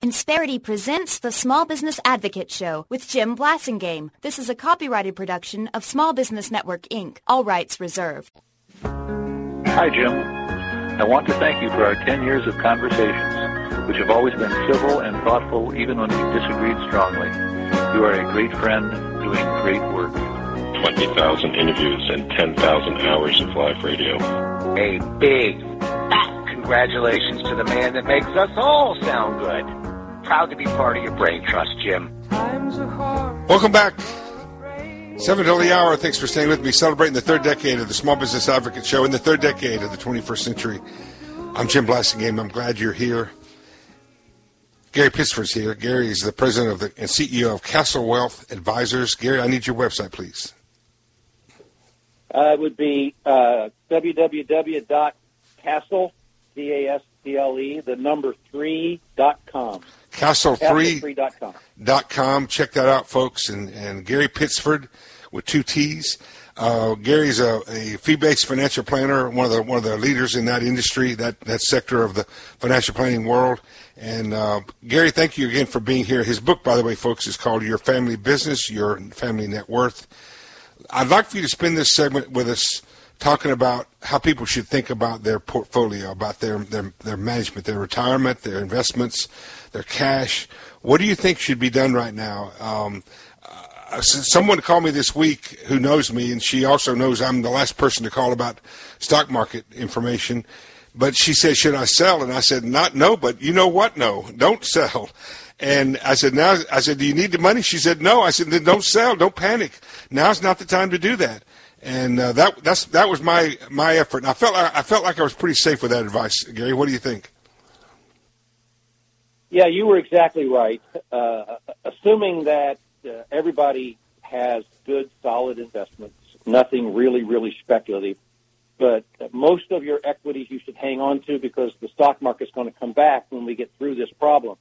Insperity presents the Small Business Advocate Show with Jim Blasingame. This is a copyrighted production of Small Business Network, Inc. All rights reserved. Hi, Jim. I want to thank you for our 10 years of conversations, which have always been civil and thoughtful even when we disagreed strongly. You are a great friend doing great work. 20,000 interviews and 10,000 hours of live radio. A big, fat congratulations to the man that makes us all sound good. Proud to be part of your brain trust, Jim. Welcome back. 7 till the hour. Thanks for staying with me. Celebrating the third decade of the Small Business Advocate Show in the third decade of the 21st century. I'm Jim Blasingame. I'm glad you're here. Gary Pittsford's here. Gary is the president and CEO of Castle Wealth Advisors. Gary, I need your website, please. It would be www.castle, C-A-S-T-L-E, the number 3.com. Castle3.com. Check that out, folks. And Gary Pittsford with 2 T's. Gary's a fee-based financial planner, one of the leaders in that industry, that sector of the financial planning world. And Gary, thank you again for being here. His book, by the way, folks, is called Your Family Business, Your Family Net Worth. I'd like for you to spend this segment with us talking about how people should think about their portfolio, about their management, their retirement, their investments, their cash. What do you think should be done right now? Someone called me this week who knows me, and she also knows I'm the last person to call about stock market information. But she said, should I sell? And I said, no, but you know what? No, don't sell. And I said, do you need the money? She said, no. I said, then don't sell. Don't panic. Now's not the time to do that. And that was my effort. And I felt like I was pretty safe with that advice. Gary, what do you think? Yeah, you were exactly right. Assuming that everybody has good, solid investments, nothing really, really speculative, but most of your equities you should hang on to because the stock market's going to come back when we get through this problem.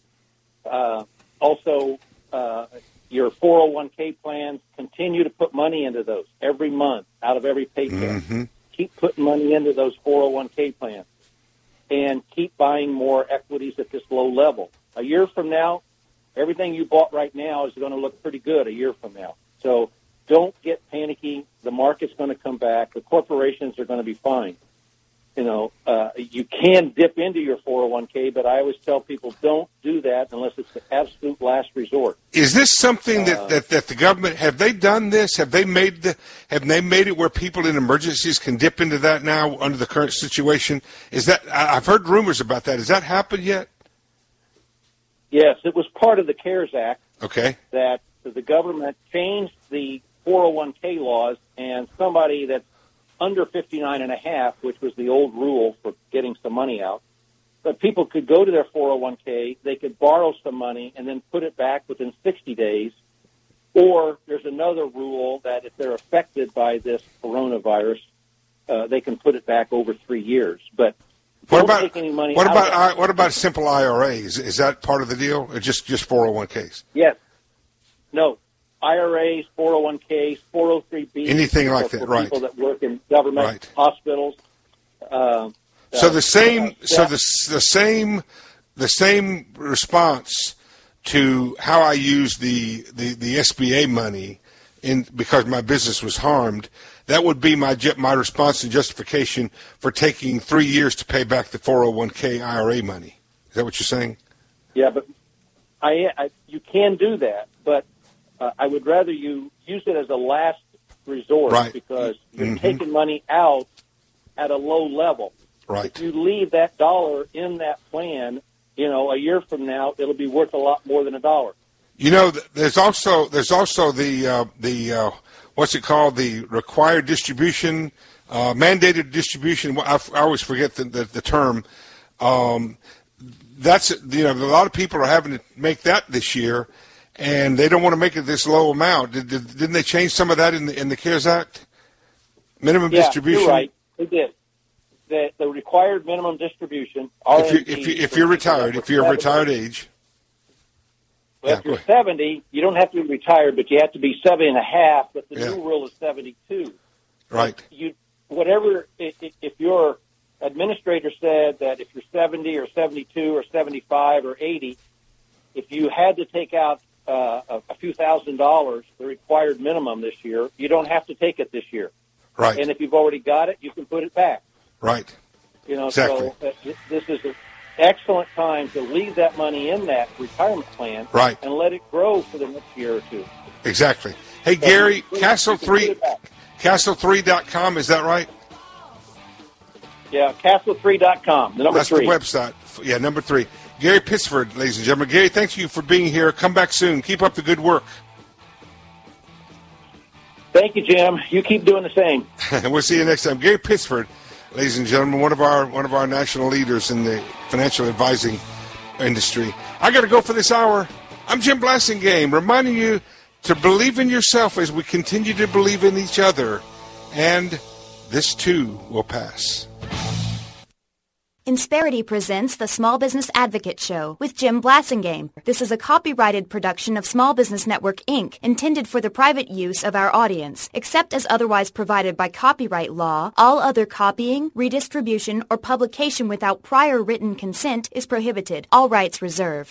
Also, your 401k plans, continue to put money into those every month out of every paycheck. Mm-hmm. Keep putting money into those 401k plans and keep buying more equities at this low level. A year from now, everything you bought right now is going to look pretty good a year from now. So don't get panicky. The market's going to come back. The corporations are going to be fine. You know, you can dip into your 401k, but I always tell people don't do that unless it's the absolute last resort. Is this something that the government, have they done this? Have they made it where people in emergencies can dip into that now under the current situation? Is that, I've heard rumors about that. Has that happened yet? Yes, it was part of the CARES Act. Okay. That the government changed the 401k laws, and somebody that's under 59 and a half, which was the old rule for getting some money out, but people could go to their 401k, they could borrow some money and then put it back within 60 days. Or there's another rule that if they're affected by this coronavirus, they can put it back over 3 years. But what about simple IRAs? Is that part of the deal, or just 401ks? Yes. No. IRAs, 401ks, 403b, anything like that, right? People that work in government, right. Hospitals. So the same response to how I use the SBA money because my business was harmed. That would be my response and justification for taking 3 years to pay back the 401k IRA money. Is that what you're saying? Yeah, but you can do that, but I would rather you use it as a last resort, right, because you're taking money out at a low level. Right. If you leave that dollar in that plan, a year from now, it'll be worth a lot more than $1. There's also the what's it called? The required distribution, mandated distribution. I always forget the term. That's a lot of people are having to make that this year. And they don't want to make it this low amount. Didn't they change some of that in the CARES Act? Minimum distribution? You're right. They did. The required minimum distribution. If you're retired, if you're of retired age. Well, if you're 70, you don't have to be retired, but you have to be 70 and a half. But the new rule is 72. Right. If your administrator said that if you're 70 or 72 or 75 or 80, if you had to take out a few $1,000s, the required minimum this year, you don't have to take it this year. Right. And if you've already got it, you can put it back. Right. Exactly. So this is an excellent time to leave that money in that retirement plan, right, and let it grow for the next year or two. Exactly. Hey, so Gary, Castle3.com, is that right? Yeah, Castle3.com, the number That's 3. That's the website. Yeah, number 3. Gary Pittsford, ladies and gentlemen. Gary, thank you for being here. Come back soon. Keep up the good work. Thank you, Jim. You keep doing the same. We'll see you next time. Gary Pittsford, ladies and gentlemen, one of our national leaders in the financial advising industry. I got to go for this hour. I'm Jim Blasingame, reminding you to believe in yourself as we continue to believe in each other, and this too will pass. Insperity presents the Small Business Advocate Show with Jim Blasingame. This is a copyrighted production of Small Business Network, Inc., intended for the private use of our audience. Except as otherwise provided by copyright law, all other copying, redistribution, or publication without prior written consent is prohibited. All rights reserved.